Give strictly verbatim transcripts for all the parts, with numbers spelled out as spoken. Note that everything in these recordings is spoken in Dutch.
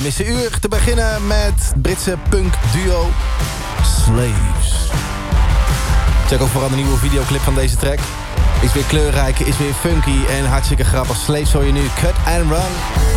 missen uur. Te beginnen met Britse punk duo Slaves. Check ook vooral de nieuwe videoclip van deze track. Is weer kleurrijk, is weer funky en hartstikke grappig. Slaves hoor je nu, Cut and Run.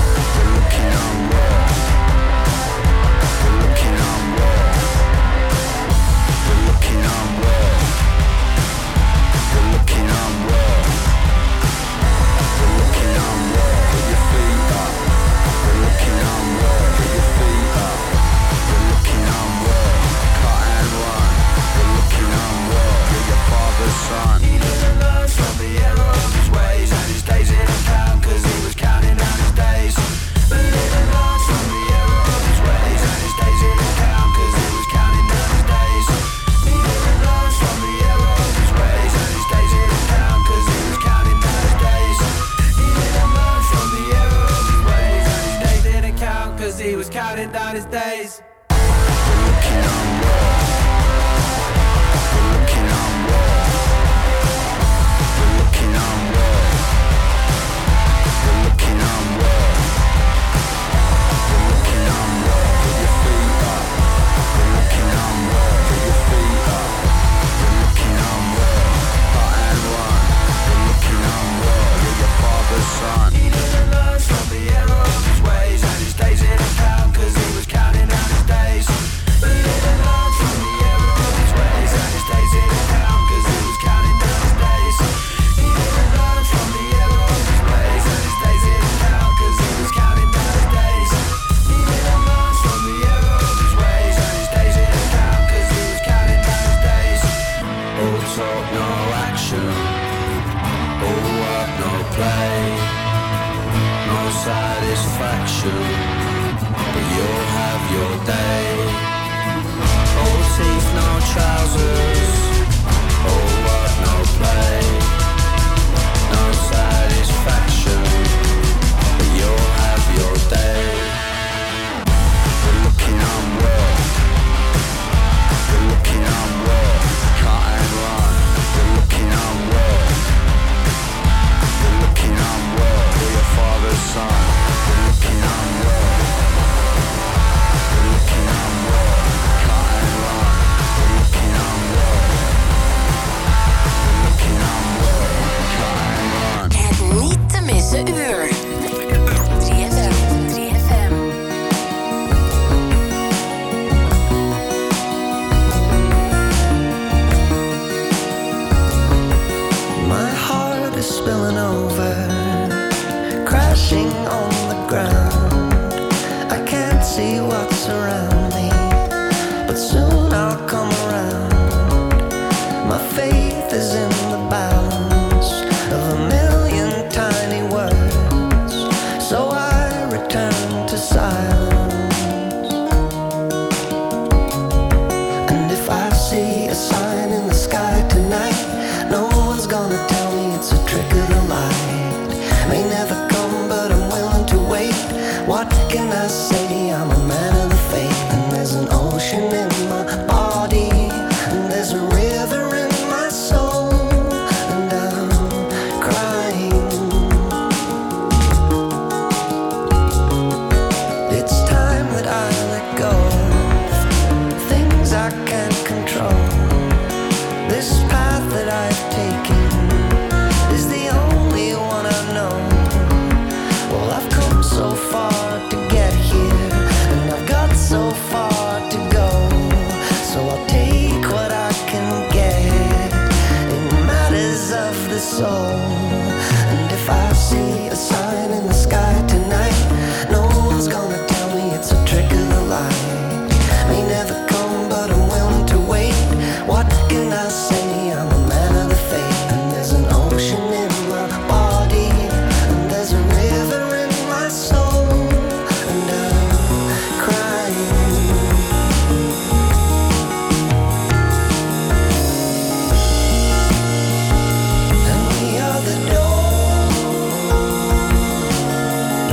Son. He didn't learn from the error of his ways, and his days in account, cause he was counting down his days. But he didn't learn from the error of his ways, and his days in account, cause he was counting down his days. He didn't learn from the error of his ways, and his days in account, cause he was counting down his days. He didn't learn from the error of his ways, and his days didn't count, cause he was counting down his days. We're looking on war. We're looking on war. We're looking on war. We're looking on war. We're looking on war. Put your feet up. We're looking on war. Put your feet up. We're looking on war. Hot and one. We're looking on war. You're your father's son. He didn't learn from the error of his ways, and his days in account, cause he was counting down his days. But he didn't learn from the error of his ways, and his days in account, cause he was counting down his days. He didn't learn from the error of his ways, and his days in account, cause he was counting down his days. He didn't learn from the error of his ways, and his days in account, cause he was counting down his days. All talk, no action. All work, no play. No satisfaction, but you'll have your day. All teeth, no trousers. All work, no play. No satisfaction, but you'll have your day. We're looking on work. We're looking on work. Cut and run. We're looking on work. We're looking on work. We're your father's son. We're looking on work. We're looking on work. Cut and run. We're looking on work. We're looking on work. Cut and run. Het niet te missen uur. drie F M. drie F M. My heart is spilling over, crashing on the ground. I can't see what's around me, but soon I'll come around. My faith is in the balance of a million tiny words, so I return to silence. And if I see a sign in the sky tonight, no one's gonna tell me it's a trick of the light. May never come, but I'm willing to wait. What can I say? I'm a man of the faith. And there's an ocean in my body, and there's a river in my soul, and I'm crying. It's time that I let go of things I can't control. This path that I've taken is the only one I know. Well, I've come so far to get here, and I've got so far to go. So I'll take what I can get in matters of the soul. And if I see a sign in the sky tonight, no one's gonna tell me it's a trick of the light. May never come, but I'm willing to wait. What can I say? I'm a man of the faith. And there's an ocean in my body, and there's a river in my soul, and I'm crying. And we are the door.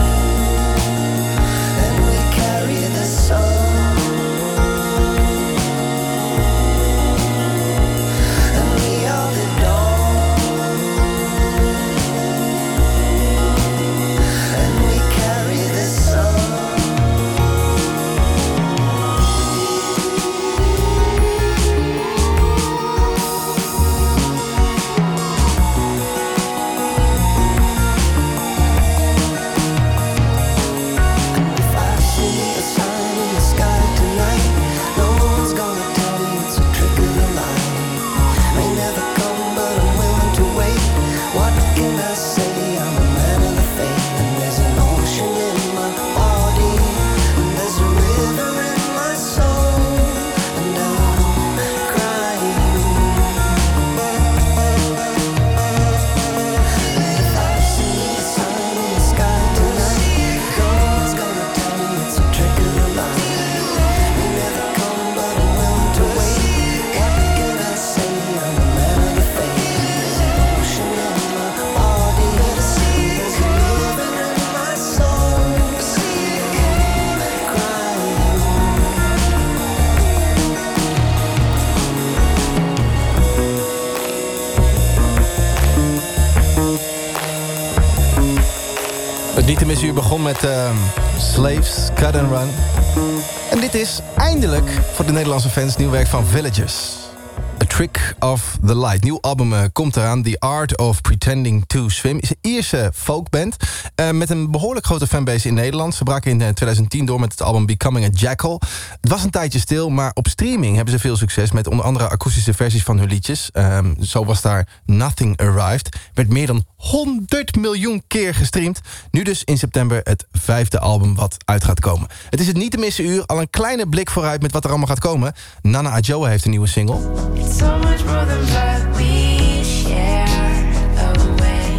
Niet te missen, u begon met uh, Slaves, Cut and Run. En dit is eindelijk voor de Nederlandse fans nieuw werk van Villagers. A Trick of the Light. Nieuw album uh, komt eraan. The Art of Pretending to Swim is een Ierse folkband uh, met een behoorlijk grote fanbase in Nederland. Ze braken in uh, twintig tien door met het album Becoming a Jackal. Het was een tijdje stil, maar op streaming hebben ze veel succes met onder andere akoestische versies van hun liedjes. Um, zo was daar Nothing Arrived. Werd meer dan honderd miljoen keer gestreamd. Nu dus in september het vijfde album wat uit gaat komen. Het is het niet te missen uur. Al een kleine blik vooruit met wat er allemaal gaat komen. Nana Adjoa heeft een nieuwe single. So much more than what we share away.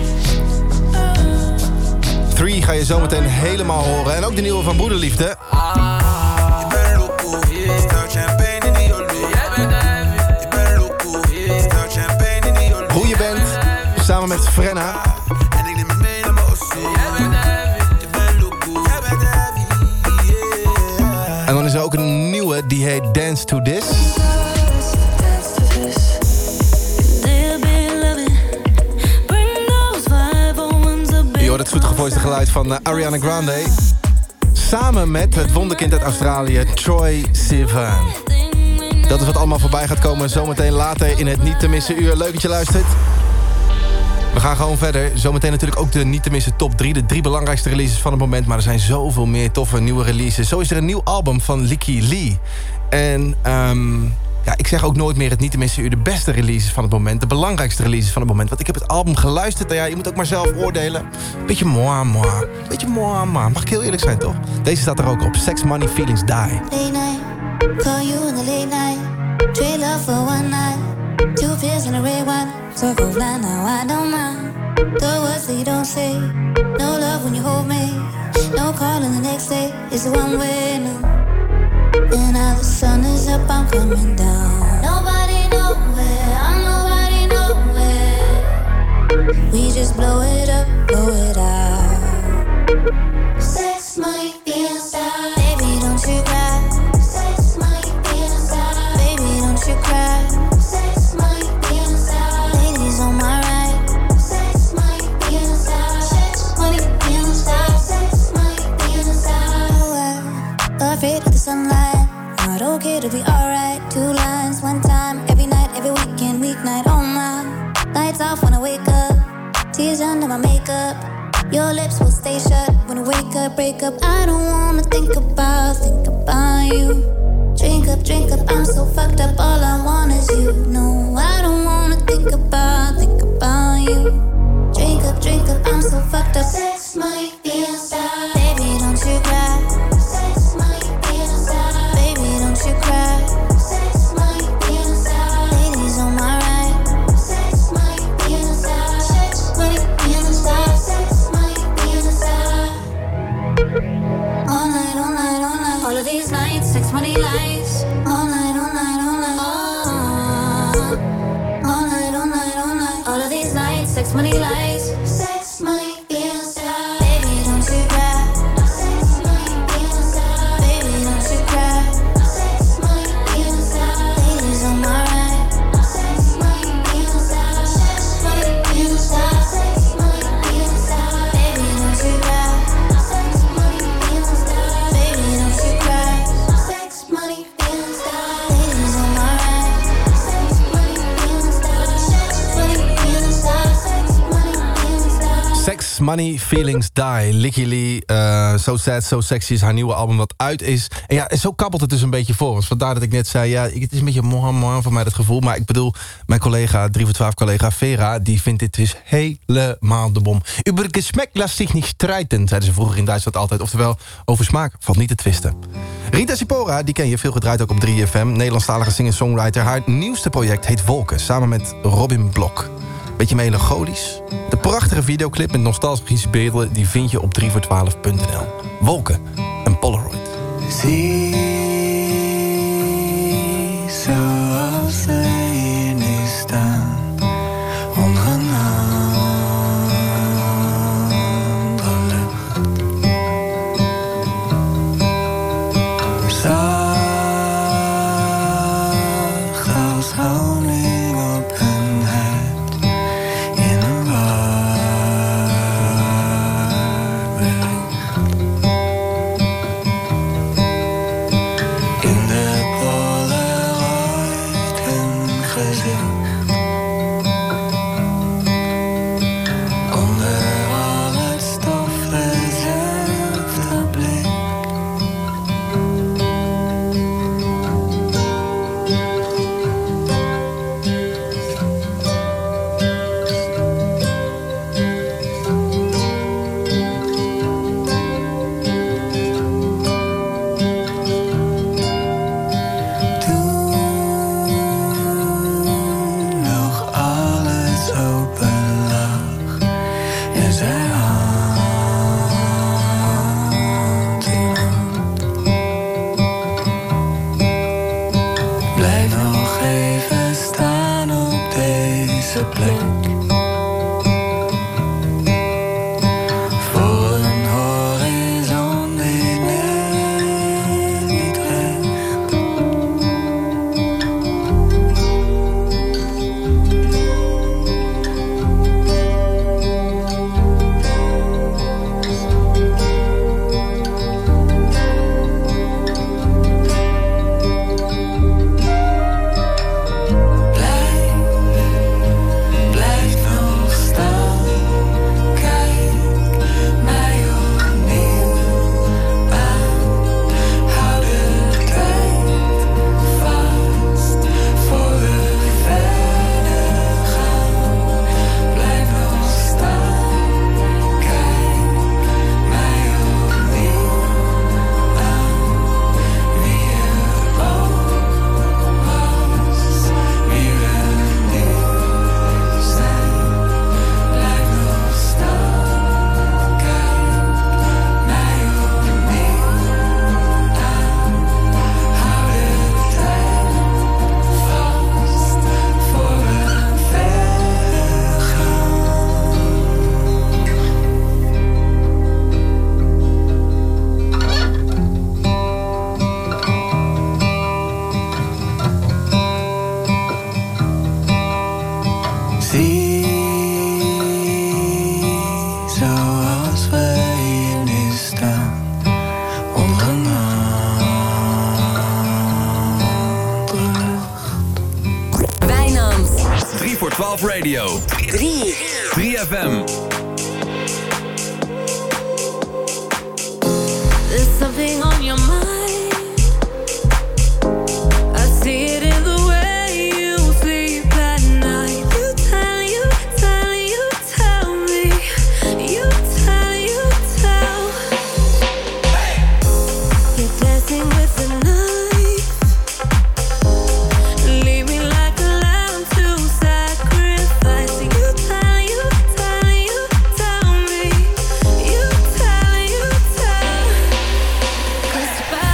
Oh. Three ga je zometeen helemaal horen. En ook de nieuwe van Broederliefde. Hoe je bent, samen met Frenna. En dan is er ook een nieuwe, die heet Dance to This. Je hoort het zoetgevoiste geluid van uh, Ariana Grande. Samen met het wonderkind uit Australië, Troye Sivan. Dat is wat allemaal voorbij gaat komen zometeen later in het niet te missen uur. Leuk dat je luistert. We gaan gewoon verder. Zometeen natuurlijk ook de niet te missen top drie. De drie belangrijkste releases van het moment. Maar er zijn zoveel meer toffe nieuwe releases. Zo is er een nieuw album van Lykke Li. En um, ja, ik zeg ook nooit meer het niet te missen uur. De beste releases van het moment. De belangrijkste releases van het moment. Want ik heb het album geluisterd. En ja, je moet ook maar zelf oordelen. Beetje moi, moi. Beetje moi, moi. Mag ik heel eerlijk zijn, toch? Deze staat er ook op. Sex, Money, Feelings, Die. Late night, call you in the late night. Trade love for one night. Two pills and a red wine. Circle line, now I don't mind. The words that you don't say. No love when you hold me. No calling the next day. It's a one way now. And now the sun is up, I'm coming down. Nobody nowhere, I'm nobody nowhere. We just blow it up, blow it out. Sex, money, feelings, style. Baby, don't you cry. Sex, money, feelings, style. Baby, don't you cry. Sex, money, feelings, style. Ladies on my right. Sex, money, feelings, style. Sex, money, feelings, style. Sex, money, feelings, style. Oh, I'm afraid of the sunlight. Not okay to be alright. Two lines, one time, every night, every weekend, weeknight. Oh my, lights off when I wake up. Tears under my makeup. Your lips will stay shut when I wake up, break up. I don't wanna think about, think about you. Drink up, drink up, I'm so fucked up. All I want is you. No, I don't wanna think about, think about you. Drink up, drink up, I'm so fucked up. Sex, money, feelings, style. Baby, don't you cry. Sex, money, feelings, style. Baby, don't you cry. Sex, money, feelings, style. Ladies on my right. Sex, money, feelings, style. Sex, money, feelings, style. Sex, money, feelings, style. All night, all night, all night. All of these nights, sex, money, lies. All night, all night, all night. Oh. All night, all night, all night. All of these nights, sex, money, lies. Sex, money, feelings, style. Baby, don't you cry. Sex, money, feelings, style. Baby, don't you cry. Sex, money, feelings, style. Ladies on my right. Sex, money, feelings, style. Sex, money, feelings, style. Sex, money, feelings, style. Baby, don't you cry. Sex, money, feelings, style. Baby, don't you cry. Sex, money, feelings, style. Ladies on my right. Sex, money, feelings, style. Sex, money, feelings, style. Sex, money, feelings, style. Sex, Money, Feelings, Die. Lykke Li, uh, So Sad, So Sexy is haar nieuwe album wat uit is. En ja, en zo kabbelt het dus een beetje voor ons. Vandaar dat ik net zei, ja, het is een beetje moi, moi voor mij dat gevoel. Maar ik bedoel, mijn collega, drie voor twaalf collega Vera, die vindt dit dus helemaal de bom. Über Geschmack laat zich niet strijten, zeiden ze vroeger in Duitsland altijd. Oftewel, over smaak valt niet te twisten. Rita Sipora, die ken je, veel gedraaid ook op drie F M. Nederlandstalige singer-songwriter. Haar nieuwste project heet Wolken, samen met Robin Blok. Beetje melancholisch. De prachtige videoclip met nostalgische beelden, die vind je op drie voor twaalf punt n l. Wolken, een Polaroid. Zie zoals ze hier nu staan, ongenaamd lucht. Zacht als honing op hun huid in een warme gezicht. Onder al het stof dezelfde blik. Radio drie. drie F M. There's something on your mind. I see it in the way you sleep at night. You tell, you tell, you tell me. You tell, you tell. You're dancing with the night. Leave me like a lamb to sacrifice. You tell, you tell, you tell me. You tell, you tell. 'Cause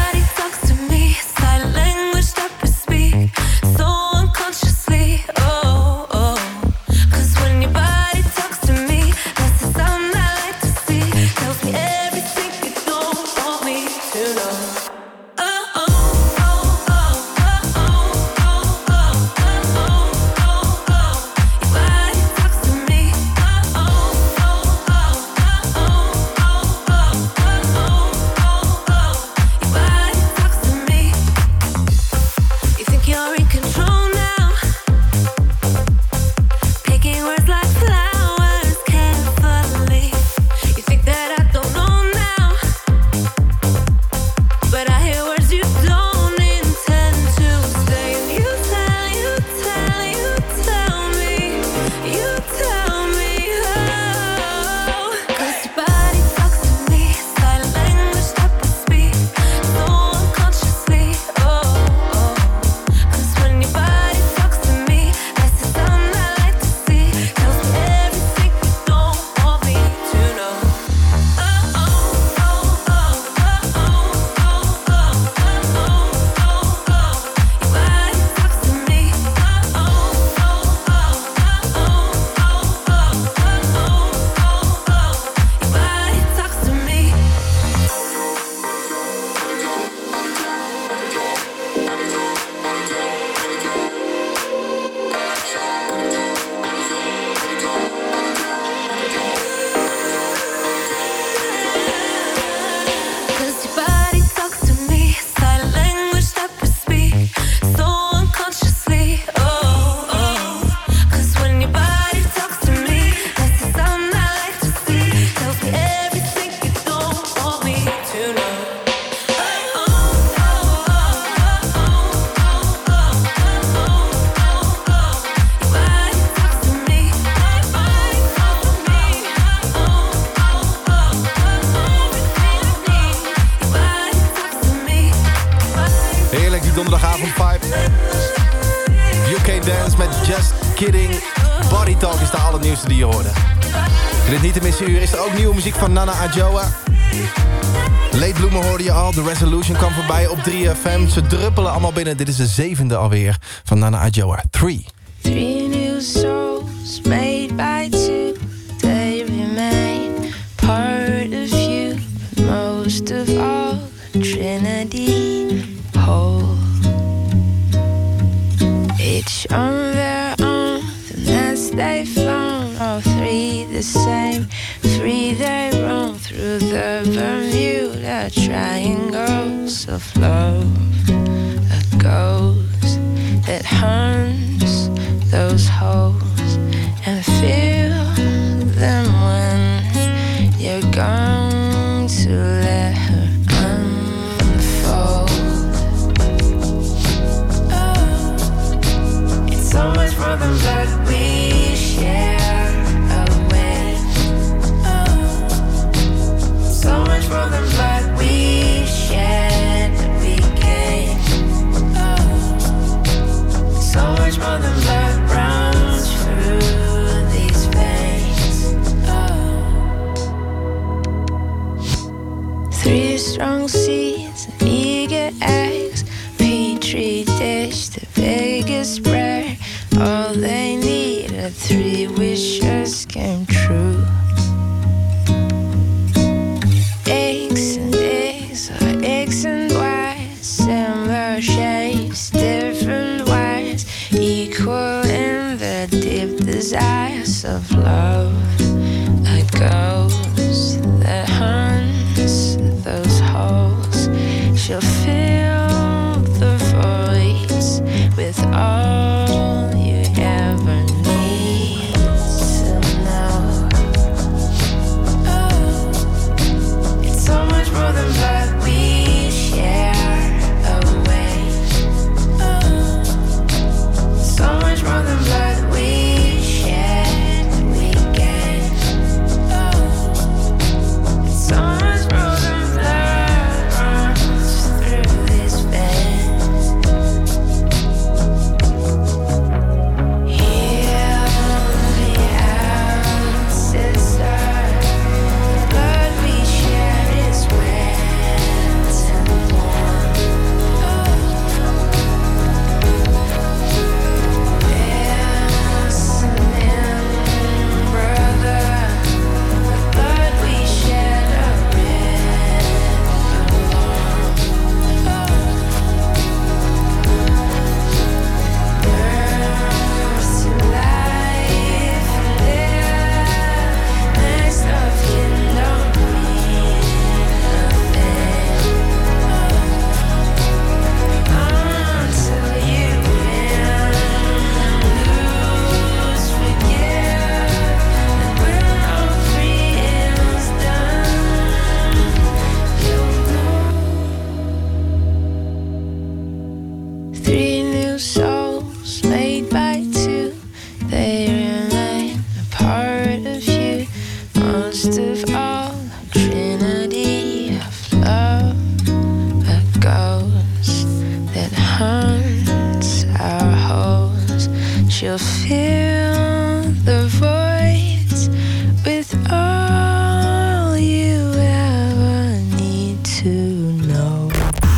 Williams met Just Kidding. Body Talk is de allernieuwste die je hoorde. In dit niet te missen uur is er ook nieuwe muziek van Nana Adjoa. Late Bloomer hoorde je al, The Resolution kwam voorbij op drie F M. Ze druppelen allemaal binnen, dit is de zevende alweer van Nana Adjoa. Three. Three new souls made by two. They remain part of you, but most of all, Trinity whole. Each on their own, the nest they've flown. All three the same, free they roam through the Bermuda triangles of love. A ghost that hunts those holes and feel them when you're going to let her unfold. Oh, it's so much more than blood we share away. Oh, so much more than blood we shed that we gain. Oh, so much more than blood runs through these veins. Oh, three strong seeds and eager eggs, petri dish, the biggest prayer. All they need are three wishes came true. X and X or X and Y, similar shapes, different wires, equal in the deep desires of love. A ghost that hunts those holes, she'll fill the voids with all you ever need to know. Oh, it's so much more than blood we share away. Oh, so much more than blood we shed we gain. Oh, so much more than blood runs through these veins. Hear me out, sister. The blood we share is wet and warm. Listen in, brother. The blood we shed are red and warm. Birth to life and death, next of kin don't mean nothing until you win and lose, forgive, and when all three is done, you'll know. Three new souls made by two, they remain a part of you, most of all, a trinity of love, a ghost that hunts our holes. She'll fill the voids with all you ever need to know.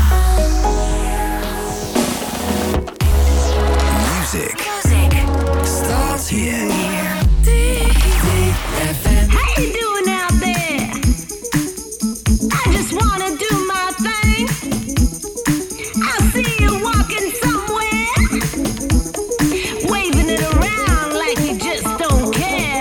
Music starts here. How you doing out there? I just wanna do my thing. I see you walking somewhere, waving it around like you just don't care.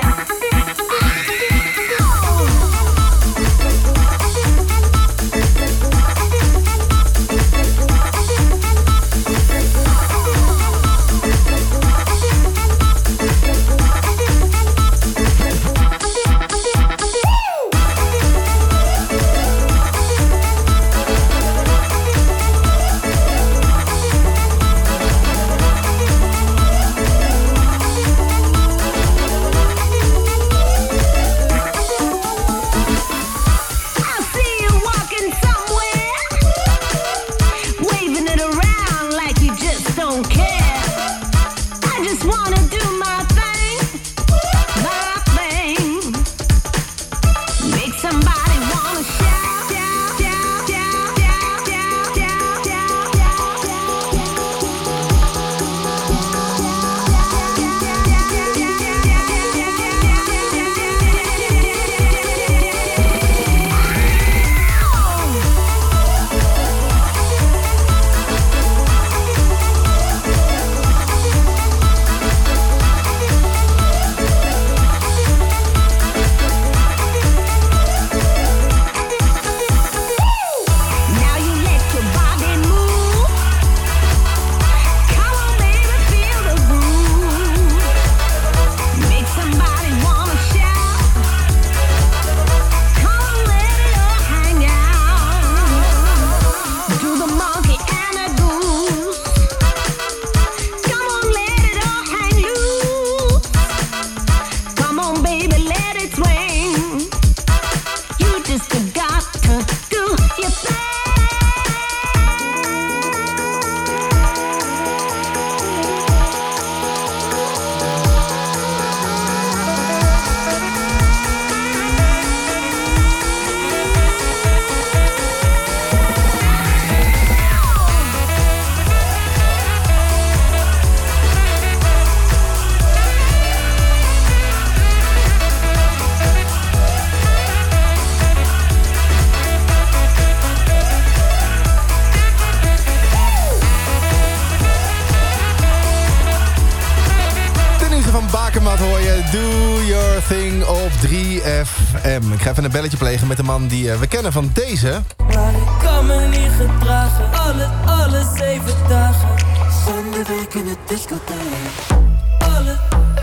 van Bakermat hoor je. Do your thing op drie F M. Ik ga even een belletje plegen met de man die uh, we kennen van deze. Maar ik kan me niet gedragen. Alle, alle zeven dagen. Zonder week in de discotheek. Alle...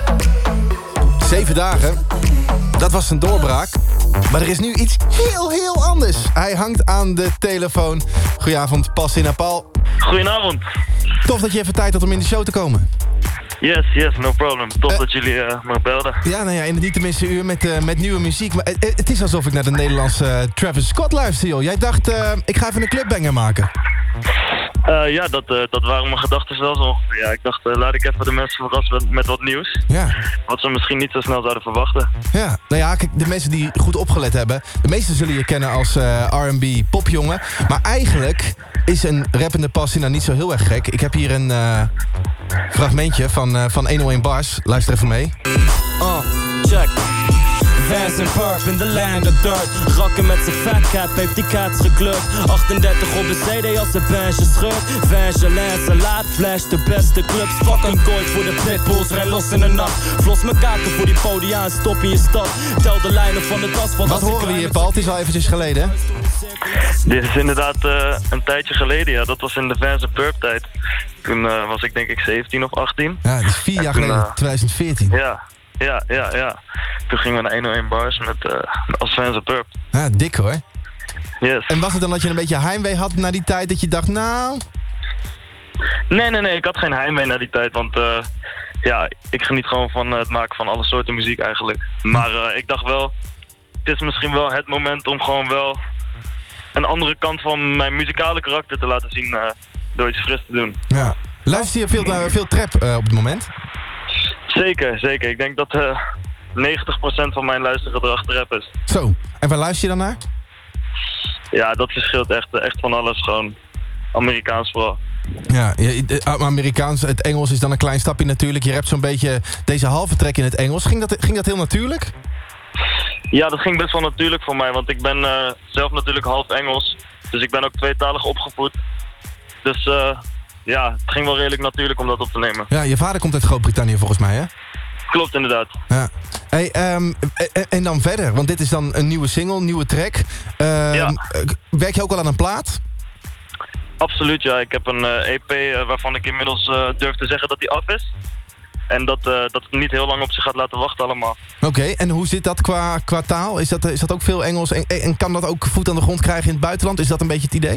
Zeven dagen. Dat was zijn doorbraak. Maar er is nu iets heel, heel anders. Hij hangt aan de telefoon. Goedenavond, Pasina Paul. Goedenavond. Tof dat je even tijd had om in de show te komen. Yes, yes, no problem. Tof Uh, dat jullie uh, me belden. Ja, nou ja, in het niet tenminste uur met, uh, met nieuwe muziek. Maar het, het is alsof ik naar de Nederlandse uh, Travis Scott luister, joh. Jij dacht, uh, ik ga even een clubbanger maken. Uh, ja, dat, uh, dat waren mijn gedachten zelfs al. Ja, ik dacht, uh, laat ik even de mensen verrassen met, met wat nieuws. Ja. Wat ze misschien niet zo snel zouden verwachten. Ja, nou ja, kijk, de mensen die goed opgelet hebben... de meesten zullen je kennen als uh, R en B popjongen. Maar eigenlijk is een rappende Pasina niet zo heel erg gek. Ik heb hier een uh, fragmentje van, uh, van honderdéén Bars. Luister even mee. Uh, check. Vans en Purp in the land of dirt. Rakken met zijn fat cap, heeft die kaats gekleurd. achtendertig op de C D als de bandje scheurt. Vansje, Lance, laat flash, de beste clubs. Fucking kooit voor de pitbulls, rij los in de nacht. Vlos mijn kaarten voor die podia en stop in je stad. Tel de lijnen van het asfalt. Wat horen we hier, Paul? Het is al eventjes geleden, hè? Dit is inderdaad uh, een tijdje geleden, ja. Dat was in de Vans en Purp tijd. Toen uh, was ik denk ik zeventien of achttien. Ja, dat is vier jaar geleden, uh, twintig veertien. Ja, ja, ja, ja. Toen gingen we naar honderdéén Bars met, uh, als Vans en Purp. Ja, dik hoor. Yes. En was het dan dat je een beetje heimwee had na die tijd, dat je dacht, nou... Nee, nee, nee, ik had geen heimwee na die tijd, want uh, ja, ik geniet gewoon van uh, het maken van alle soorten muziek eigenlijk. Maar uh, ik dacht wel, het is misschien wel het moment om gewoon wel een andere kant van mijn muzikale karakter te laten zien uh, door iets fris te doen. Ja. Luister je veel, uh, veel trap uh, op het moment? Zeker, zeker. Ik denk dat uh, negentig procent van mijn luistergedrag trap is. Zo, en waar luister je dan naar? Ja, dat verschilt echt, echt van alles, gewoon Amerikaans vooral. Ja, je- Amerikaans, het Engels is dan een klein stapje natuurlijk. Je rapt zo'n beetje deze halve track in het Engels. Ging dat, ging dat heel natuurlijk? Ja, dat ging best wel natuurlijk voor mij, want ik ben uh, zelf natuurlijk half Engels. Dus ik ben ook tweetalig opgevoed. Dus uh, ja, het ging wel redelijk natuurlijk om dat op te nemen. Ja, je vader komt uit Groot-Brittannië volgens mij, hè? Klopt inderdaad. Ja. Hey, um, en, en dan verder, want dit is dan een nieuwe single, een nieuwe track. Um, Ja. Werk je ook al aan een plaat? Absoluut, ja. Ik heb een uh, E P uh, waarvan ik inmiddels uh, durf te zeggen dat die af is. En dat, uh, dat het niet heel lang op zich gaat laten wachten allemaal. Oké, okay, en hoe zit dat qua, qua taal? Is dat, is dat ook veel Engels? En, en kan dat ook voet aan de grond krijgen in het buitenland? Is dat een beetje het idee?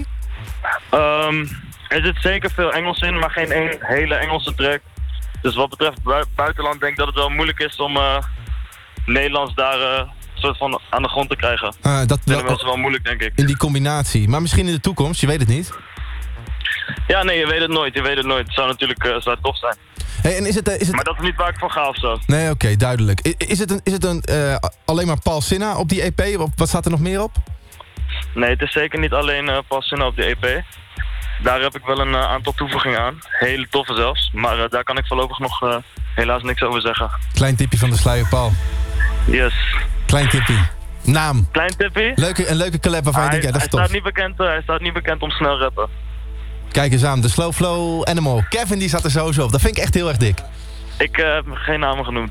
Um, er zit zeker veel Engels in, maar geen een hele Engelse track. Dus wat betreft bui buitenland denk ik dat het wel moeilijk is om uh, Nederlands daar uh, soort van aan de grond te krijgen. Uh, dat Dat wel, is wel, wel moeilijk, denk ik. in die combinatie. Maar misschien in de toekomst, je weet het niet. Ja, nee, je weet het nooit. Je weet het nooit. Het zou natuurlijk uh, zou tof zijn. Hey, en is het, uh, is het... Maar dat is niet waar ik voor ga of zo. Nee, oké, okay, duidelijk. I- Is het, een, is het een, uh, alleen maar Paul Sinha op die E P? Wat staat er nog meer op? Nee, het is zeker niet alleen uh, Paul Sinha op de E P. Daar heb ik wel een uh, aantal toevoegingen aan. Hele toffe zelfs. Maar uh, daar kan ik voorlopig nog uh, helaas niks over zeggen. Klein tipje van de sluier, Paul. Yes. Klein tipje. Naam. Klein tippie. Leuke, een leuke collab waarvan je hij, denkt, ja, dat is hij, tof. staat niet bekend, uh, hij staat niet bekend om snel rappen. Kijk eens aan, de Slow Flow Animal. Kevin die zat er sowieso op. Dat vind ik echt heel erg dik. Ik uh, heb geen namen genoemd.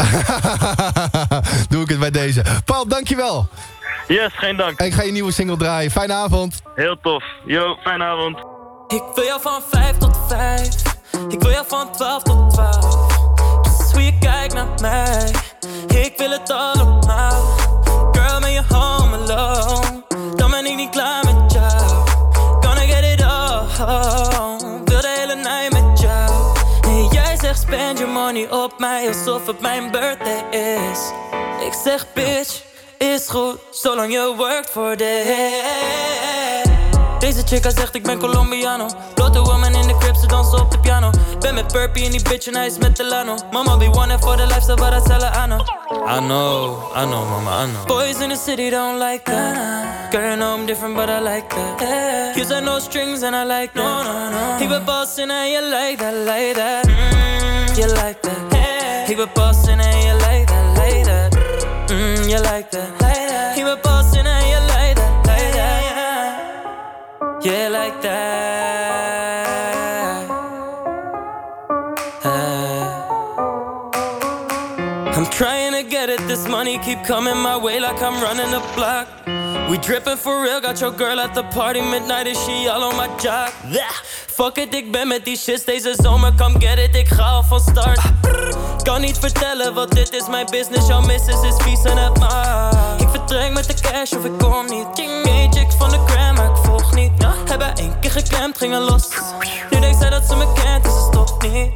Doe ik het bij deze. Paul, dankjewel. Yes, geen dank. En ik ga je nieuwe single draaien. Fijne avond. Heel tof. Yo, fijne avond. Ik wil jou van vijf tot vijf. Ik wil jou van twaalf tot twaalf. Dus hoe je kijkt naar mij. Ik wil het allemaal. Girl, ben je home alone. Dan ben ik niet klaar met jou. Gonna get it all. Wil de hele night met jou. En jij zegt spend your money op mij alsof het mijn birthday is. Ik zeg bitch, is goed, zolang je workt for this. Deze chica zegt ik ben Colombiano. Blote woman in de crib, ze dansen op de piano. Ben met Purpie en die bitch en hij is met Delano. Mama be wanted for the lifestyle, but I tell her I know. I know, I know mama, I know. Boys in the city don't like that. Girl, you know I'm different, but I like that. You said no strings and I like that. No, no, no. He been bossing and you like that, like that. Mm, you like that. He been bossing and you like that, like that. Mm, you like that, like that. He been bossing and you like that, like that. Yeah, like that. Uh. I'm trying to get it, this money keep coming my way like I'm running the block. We drippin' for real, got your girl at the party midnight, is she all on my jock? Yeah. Fuck it, ik ben met die shit deze zomer, come get it, ik ga al van start. Kan niet vertellen, wat dit is mijn business, jouw missus is vies en het maar. Ik vertrek met de cash of ik kom niet. Geen chick van de gram, maar ik volg niet. Hebben één keer geklemd, gingen los. Nu denkt zij dat ze me kent, dus ze stopt niet.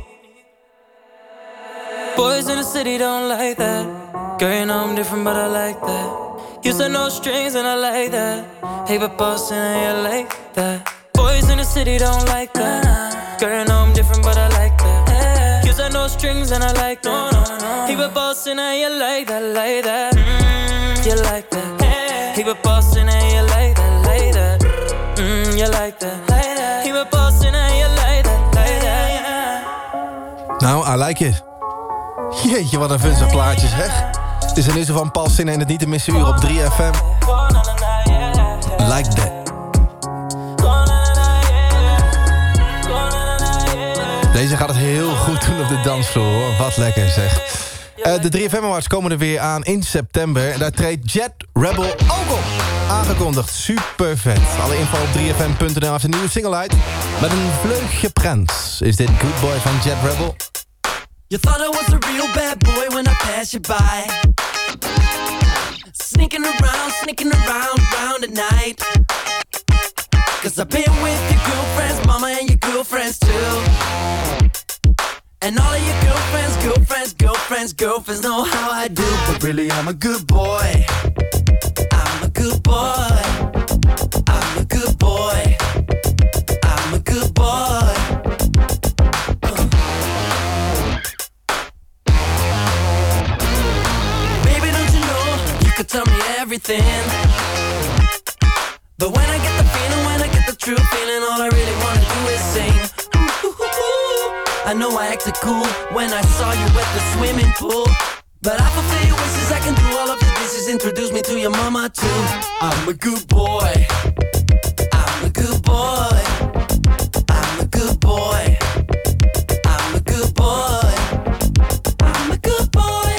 Boys in the city don't like that. Girl, you know I'm different, but I like that. You said no strings and I like that. Hey, but bossing and you like that. Boys in the city don't like that. Girl, you know I'm different, but I like that. You said no strings and I like that. No, no, no. Hey, but bossing and you like that, like that. Mm, you like that. Hey, but bossing and you like that, like that. Mm, you like that. Hey, but bossing and you like that, like that. Nou, I like it. Jeetje, wat een vunzig plaatje, zeg. Het is een nieuwste van Paul Sinne en het niet te missen uur op drie F M. Like that. Deze gaat het heel goed doen op de dansvloer, hoor. Wat lekker, zeg. Uh, de drie F M Awards komen er weer aan in september. En daar treedt Jet Rebel ook op. Aangekondigd, super vet. Alle info op drie F M punt n l heeft een nieuwe single uit. Met een vleugje prens. Is dit Good Boy van Jet Rebel? You thought I was a real bad boy when I passed you by. Sneaking around, sneaking around, around at night. Cause I've been with your girlfriends, mama, and your girlfriends too. And all of your girlfriends, girlfriends, girlfriends, girlfriends know how I do. But really I'm a good boy. I'm a good boy. I'm a good boy. I'm a good boy. Tell me everything. But when I get the feeling, when I get the true feeling, all I really wanna do is sing. Ooh, I know I acted cool when I saw you at the swimming pool. But I fulfill your wishes, I can do all of your dishes. Introduce me to your mama too. I'm a good boy. I'm a good boy. I'm a good boy. I'm a good boy. I'm a good boy.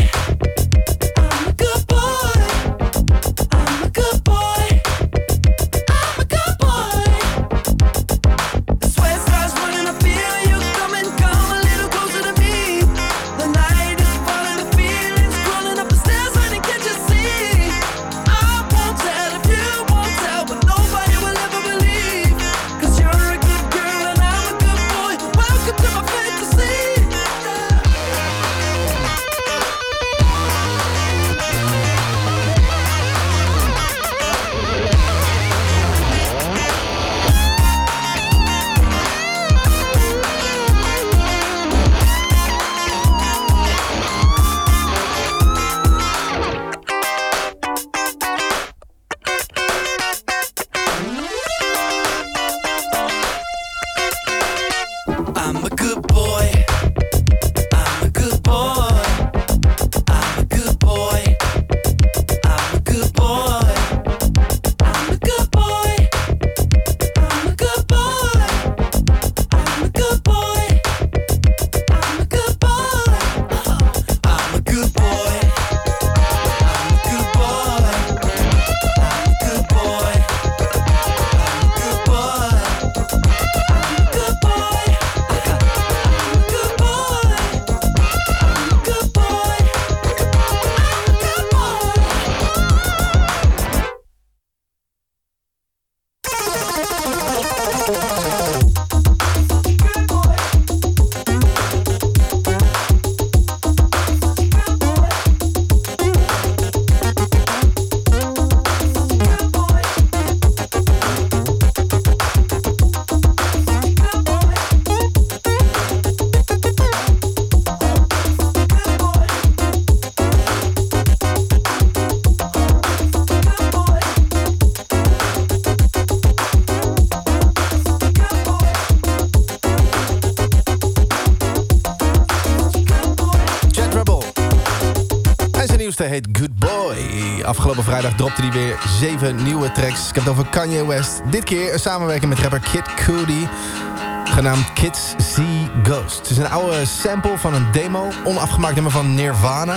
Heet Good Boy. Afgelopen vrijdag dropte hij weer zeven nieuwe tracks. Ik heb het over Kanye West. Dit keer een samenwerking met rapper Kid Cudi, genaamd Kids See Ghost. Het is een oude sample van een demo, onafgemaakt nummer van Nirvana.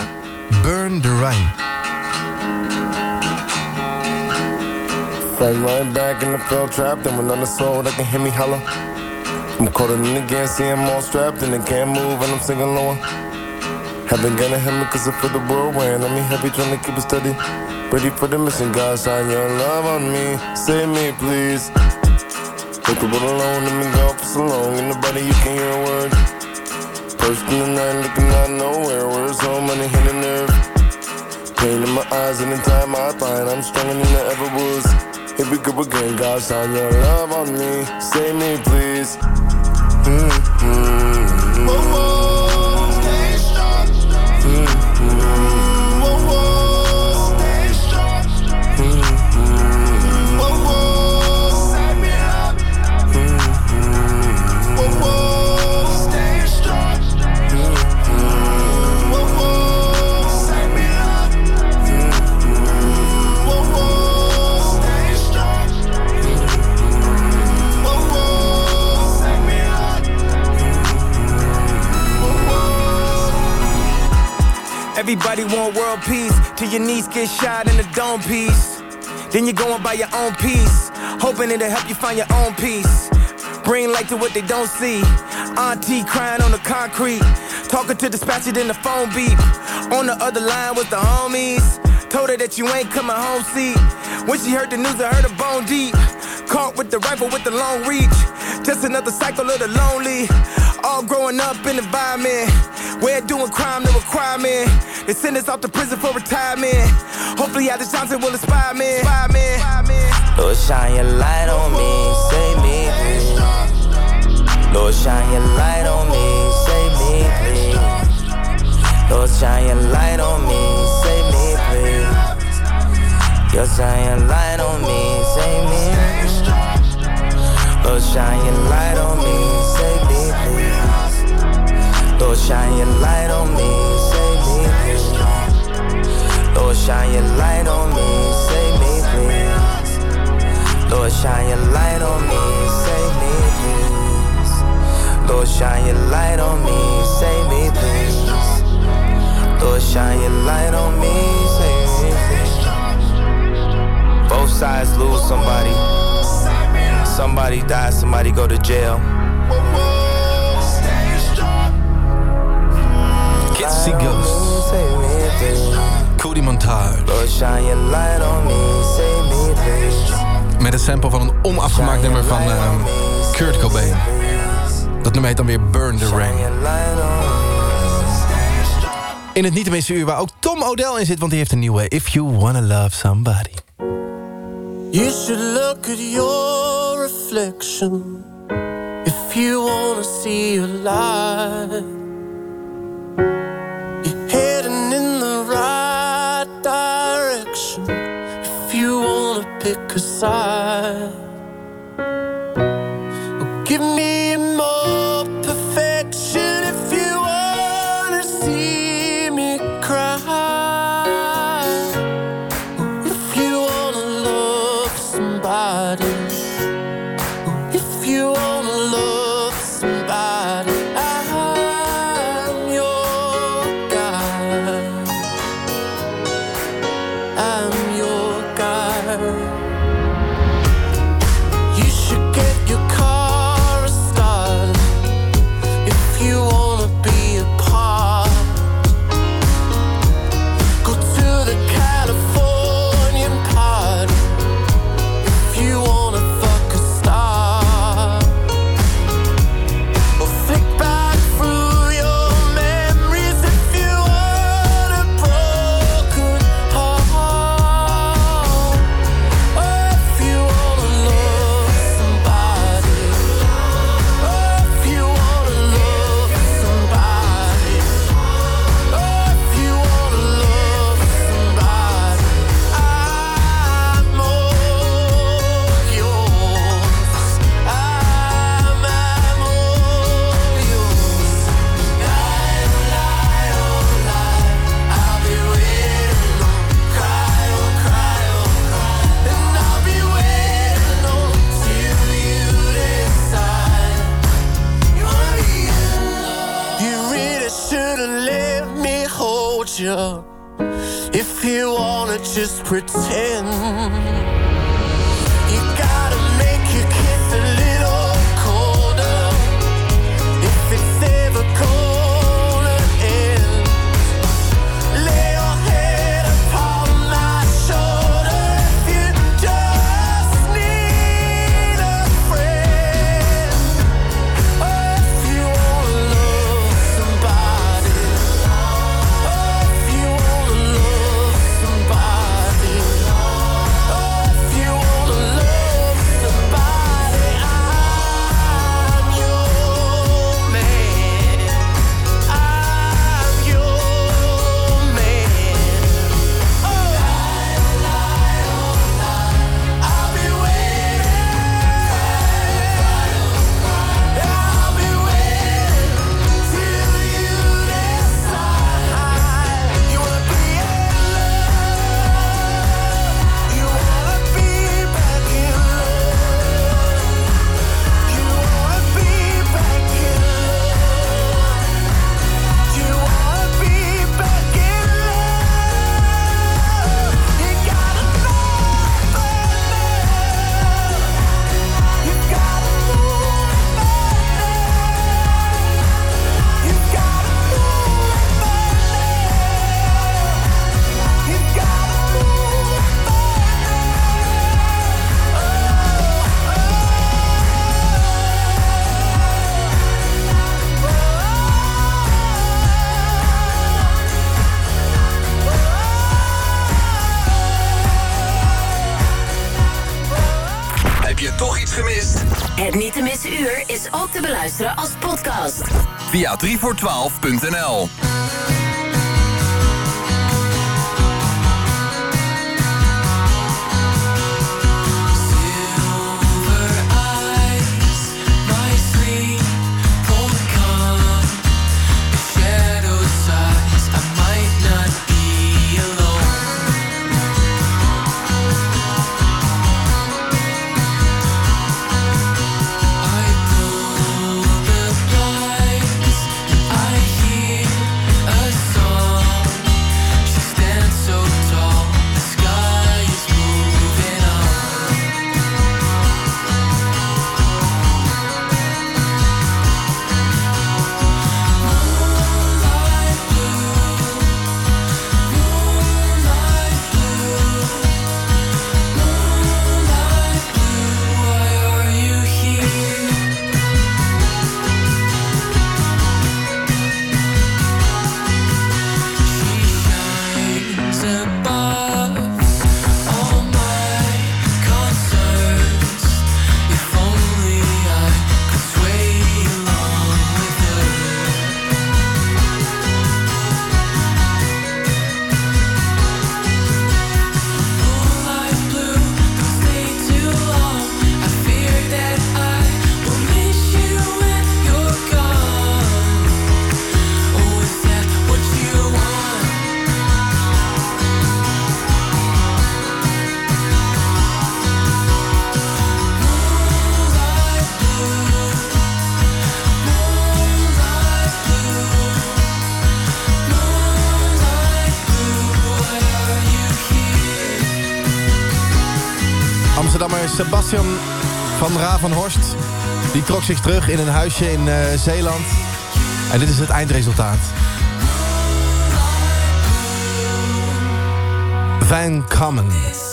Burn the Rain. Right, right back in the fell trap, then another soul that can hear me holler. I'm caught in again, see I'm all strapped and they can't move and I'm singing lower. Haven't gonna hit me cause I feel the whirlwind. I'm happy trying to keep it steady. Ready for the mission, God, shine your love on me. Save me, please. Take the world alone, let me go for so long. Ain't nobody you can hear a word. First in the night, looking out nowhere. Words so many hit a nerve. Pain in my eyes, anytime I find I'm stronger than I ever was. Here we go again, God, shine your love on me. Save me, please. Mm-hmm. Whoa, whoa, stay strong. Mm-hmm. Whoa, whoa, stay strong. Mm-hmm. Whoa, whoa, set me up. Mm-hmm. Whoa, whoa, stay strong. Mm-hmm. Whoa, whoa, set me up. Mm-hmm. Whoa, whoa, stay strong. Mm-hmm. Whoa, whoa, set me up. Everybody want world peace, till your niece get shot in the dome piece. Then you're going by your own peace, hoping it'll help you find your own peace. Bring light to what they don't see. Auntie crying on the concrete, talking to dispatcher, then the phone beep. On the other line was the homies, told her that you ain't coming home, see. When she heard the news, I heard her bone deep. Caught with the rifle with the long reach, just another cycle of the lonely. All growing up in the environment where doing crime, no requirement. They send us off to prison for retirement. Hopefully Alice Johnson will inspire me. Inspire me. Lord, shine your light on me, save me, please. Lord, shine your light on me, save me, please. Lord, shine your light on me, save me, please. Lord, shine your light on me, save me. Lord, shine your light on me, save me, please. Lord, shine your light on me, save me, please. Lord, shine your light on me, save me, please. Lord, shine your light on me, save me, please. Lord, shine your light on me, save me, please. Lord, shine your light on me, save me, please. Both sides lose somebody. Somebody die, somebody go to jail. Kids See Ghosts. Cody Montage. Lord, shine your light on me, save me, please. Met een sample van een onafgemaakt nummer van uh, Kurt Cobain. Dat nummer heet dan weer Burn the Rain. In het niet tenminste uur waar ook Tom O'Dell in zit, want die heeft een nieuwe If You Wanna Love Somebody. You should look at your reflection if you wanna see your light. You're heading in the right direction if you wanna pick a side. Well, give me more perfection if you wanna see me cry. If you wanna love somebody, if you wanna love somebody, I'm your guy. I'm your guy. You should get your car started if you wanna be apart. Go to the Californian party if you wanna fuck a star. Or flick back through your memories if you want a broken heart. Or if you wanna love somebody. Or if you wanna love somebody. Or if you wanna love somebody, I'm all yours. I'm, I'm all yours. Lie, lie, oh lie, I'll be waiting on. Cry, oh cry, oh cry, and I'll be waiting on till you decide you wanna be in love. You really should've let me hold you. If you wanna just pretend, you gotta make your kiss a little colder. If it's ever gonna end, lay your head upon my shoulder. If you just need a friend, or if you wanna love somebody, or if you wanna love somebody, or if you wanna love somebody, I'm your man. I'm your man. Oh, I'll be waiting. I'll be waiting till you decide you wanna be in love. You wanna be back in love. You wanna be back in love. You wanna be back in love. You gotta know by now. You gotta know by now. You gotta know by now. You gotta know by Heb je toch iets gemist? Het niet te missen uur is ook te beluisteren als podcast. Via drie voor twaalf punt n l. Amsterdammer Sebastian van Ravenhorst. Die trok zich terug in een huisje in uh, Zeeland. En dit is het eindresultaat. Van Common.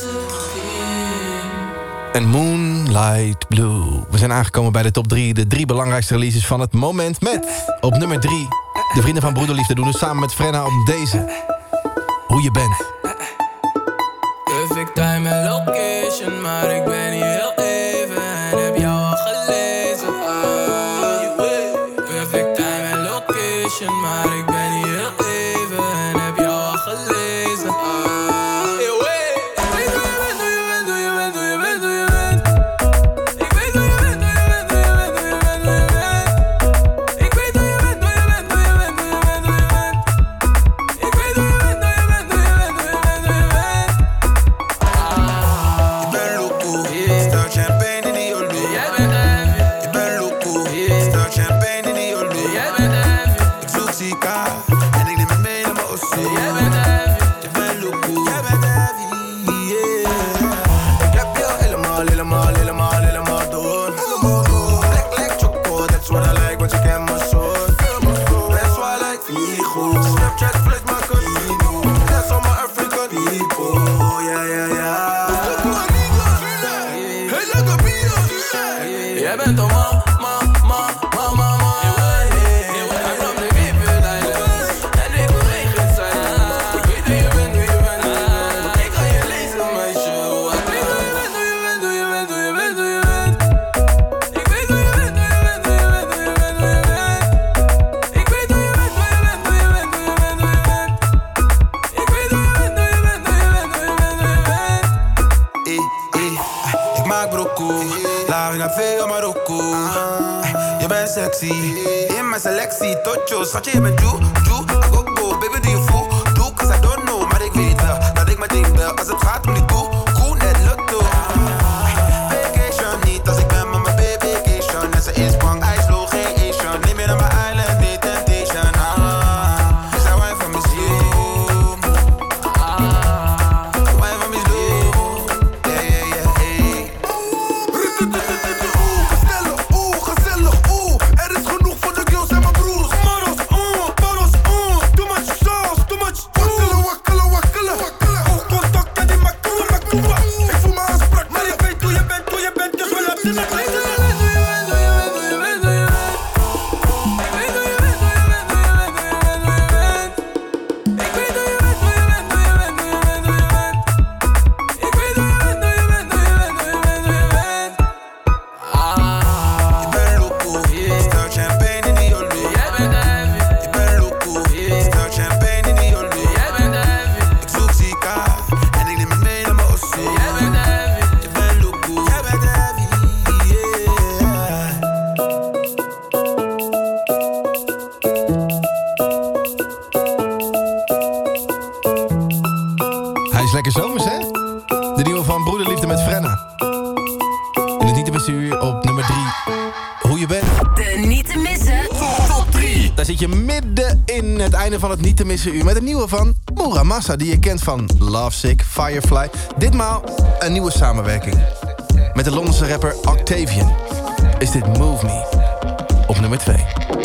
En Moonlight Blue. We zijn aangekomen bij de top drie. De drie belangrijkste releases van het moment. Met op nummer drie. De vrienden van Broederliefde doen het samen met Frenna op deze. Hoe je bent. Perfect time en location, maar ik ben hier heel even en heb jou al gelezen. Ah, perfect time en location, maar ik ben hier heel even en heb jou al gelezen. Ah, ik weet hoe je bent, hoe je bent, hoe je bent, hoe je bent, hoe je bent. Ik weet hoe je bent, hoe je bent, hoe je bent, hoe je bent, hoe je bent. Ik weet hoe je bent, hoe je bent, hoe je bent, hoe je bent, hoe je bent. Ik weet hoe je bent, hoe je bent, hoe je bent, hoe je bent, hoe je bent. vandaag naar veel Marokko. Je bent sexy, in mijn selectie. Totjo, schatje, je bent Joe, Joe. Go, go, baby, do you fool? Doe, cause I don't know, maar ik weet wel dat ik mijn ding bel. Als het gaat om die koe, koe net lotto. Vacation niet, als ik ben met mijn baby vacation. En ze is bang, ijsloog, geen Asian. Neem je naar mijn island, nee temptation. Ah, zij wijn van mijn ziel. Ah, wijn van mijn ziel. Yeah, yeah, yeah, hey. Oeh, gezellig, oeh, gezellig, oeh. Er is genoeg voor de girls en mijn broers. Maros, oeh, maros, oeh. Too much sauce, too much. Wakkelen, wakkelen, wakkelen. Oogcontact en die maktoe, maktoe. Ik voel me aansprak, maar ik weet hoe je bent, hoe je bent. Dus we laten het weten. Hij is lekker zomers, hè? De nieuwe van Broederliefde met Frenna. En het niet te missen uur op nummer drie. Hoe je bent. De niet te missen Top drie. Daar zit je midden in het einde van het niet te missen uur met een nieuwe van Muramasa, die je kent van Lovesick, Firefly. Ditmaal een nieuwe samenwerking. Met de Londense rapper Octavian. Is dit Move Me op nummer twee.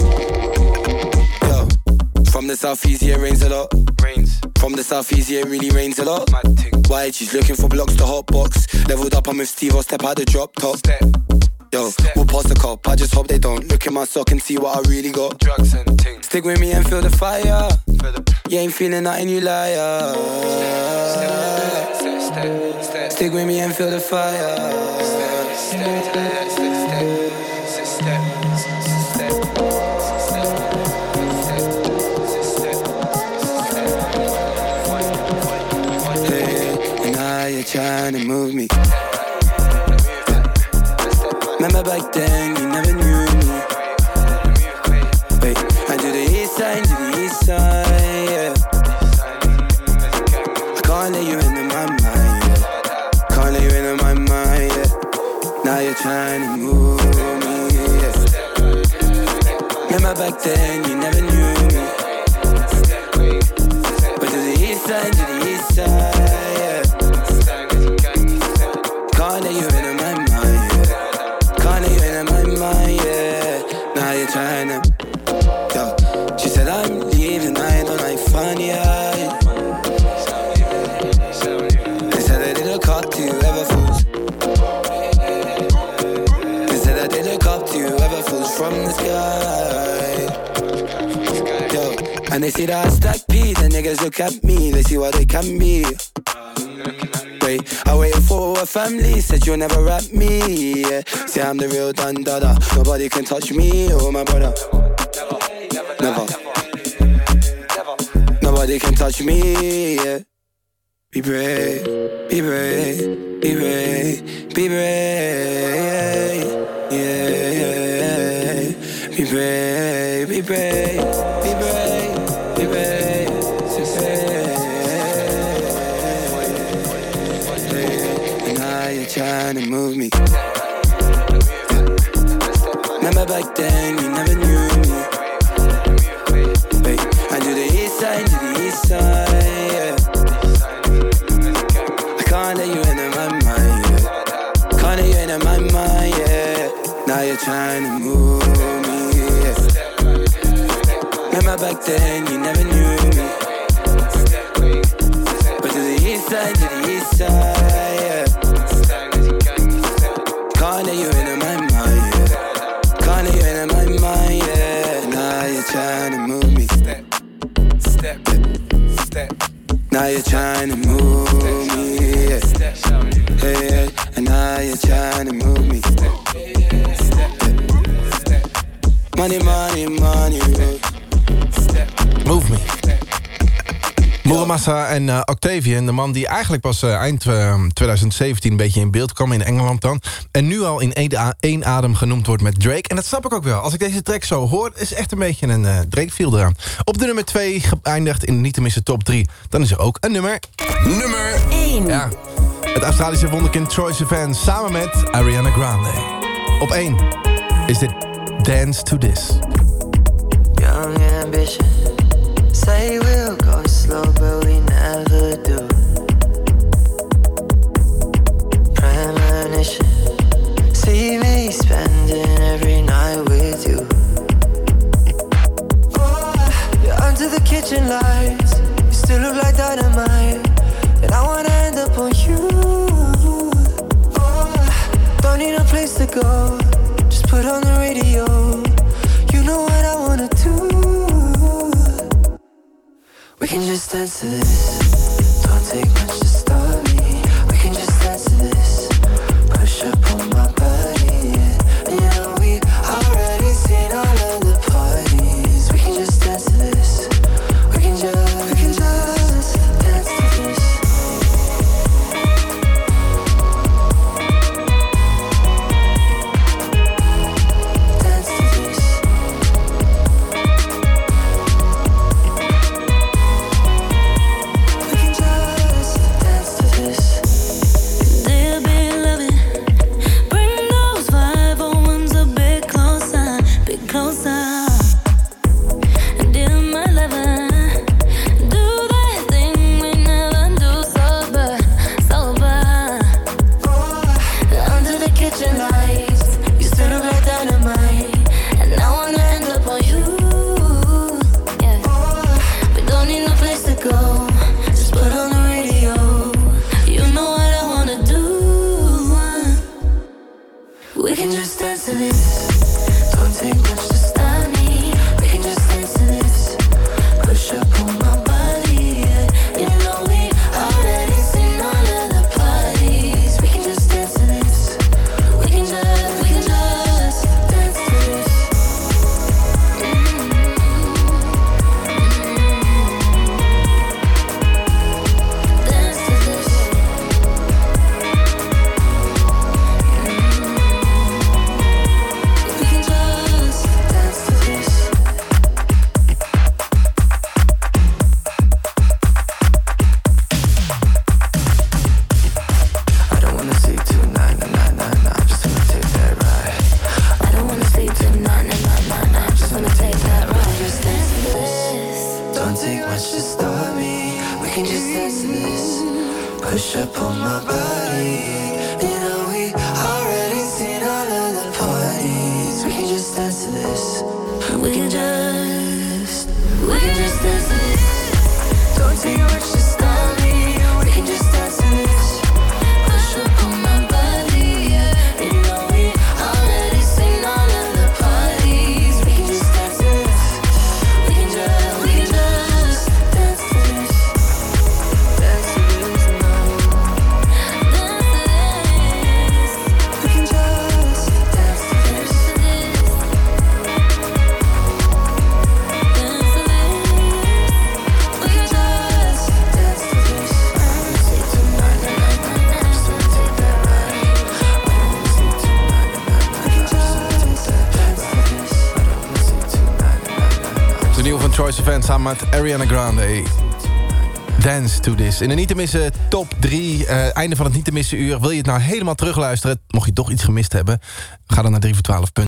Yo, from the southeast, yeah, rains a lot. Rains. From the southeast, yeah, it really rains a lot. Why she's looking for blocks to hotbox. Leveled up, I'm with Steve, I'll step out the drop top. Yo, we'll pass the cop. I just hope they don't look in my sock and see what I really got. Drugs and things. Stick with me and feel the fire. You ain't feeling nothing, you liar. Stick with me and feel the fire. You're trying to move me. Remember back then, you never knew me. Wait, I do the east side, do the east side, yeah. I can't let you into my mind, yeah. Can't let you into my mind, yeah. Now you're trying to move me, yeah. Remember back then, you never knew me. But do the east side, do the east side. China. Yo, she said I'm leaving, I don't like funny eyes. They said I did look up to you, ever fools. They said I did look up to you, ever fools from the sky. Yo, and they see that I stack P, the niggas look at me, they see what they can be. Wait, I waited for a family, said you'll never rap me, yeah. Say I'm the real Don Dada, nobody can touch me, oh my brother. Never, nobody can touch me, yeah. Be brave, be brave, be brave, be brave, yeah, yeah. Be brave, be brave, be brave, be brave. Trying to move me. Remember back then, you never knew me. Wait, I do the east side, do the east side, yeah. I can't let you into my mind, yeah. Can't let you into my mind, yeah. Now you're trying to move me, yeah. Remember back then, you never knew me. But to the east side, to the east side, yeah. Can't let you into my mind, yeah. Can't let you into my mind, yeah. Now you're trying to move me. Step, step, step. Now you're trying to move me, yeah. Hey, hey. And now you're trying to move me. Money, money, money. Move me. Muramasa en uh, Octavian, de man die eigenlijk pas uh, eind uh, twintig zeventien een beetje in beeld kwam, in Engeland dan. En nu al in één, a- één adem genoemd wordt met Drake. En dat snap ik ook wel. Als ik deze track zo hoor, is echt een beetje een uh, Drake-feel eraan. Op de nummer twee geëindigd in de niet te missen top drie. Dan is er ook een nummer... Nummer één. Ja, het Australische wonderkind Troye Sivan samen met Ariana Grande. Op één is dit Dance to This. Young ambition, say we'll go slow, but we never do. Premonition, see me spending every night with you. Oh, you're under the kitchen lights, you still look like dynamite, and I wanna end up on you. Oh, don't need a place to go, just put on the radio. You know what I wanna do. We can just dance to this. Don't take much to start me. We can just dance to this. Push up on my body, yeah. You know we already seen all of the parties. We can just dance to this. We can just, we can just dance to this. Dance to this. We can just dance to this. Dear beloved, bring those five oh ones a bit closer, bit closer. Dear my lover, do that thing we never do sober, sober. Under the kitchen lights, you still look like dynamite, And I wanna end up on you. Yeah. we don't need no place to go. Just put on the radio. You know what I wanna do. We can just dance to this. Don't take much to stop me. We can just dance to this. Push up on my body, yeah. You know we already seen all of the parties. We can just dance to this. We can just, we can just dance to this. Dance to this. We can just dance to this. I don't wanna see tonight, nah, nah, nah, nah. Just wanna take that ride. I don't wanna sleep tonight, nah, nah, nah, nah. Just wanna take that ride. Just dance to this. Don't take much to stop me. We can just dance to this. Push up on my body. You know we already seen all of the parties. We can just dance to this. We can just, We can just dance to this. Don't take much to stop me. We can just dance to this. Push up on my body. Yeah. You know we already seen all of the parties. We can just dance to this. We can just, we can just dance to this. Dance to this now. We can just dance to this. We can just dance to this. I wanna see tonight, nah, nah, nah, nah. Just wanna take that ride. I wanna see tonight, nah, nah, nah, nah. Just wanna take that dance to this. I wanna see tonight, nah, nah, nah. De nieuwe van Troye Sivan samen met Ariana Grande. Dance to This. In de niet te missen top drie. Uh, einde van het niet te missen uur. Wil je het nou helemaal terugluisteren? Mocht je toch iets gemist hebben, ga dan naar drie voor twaalf punt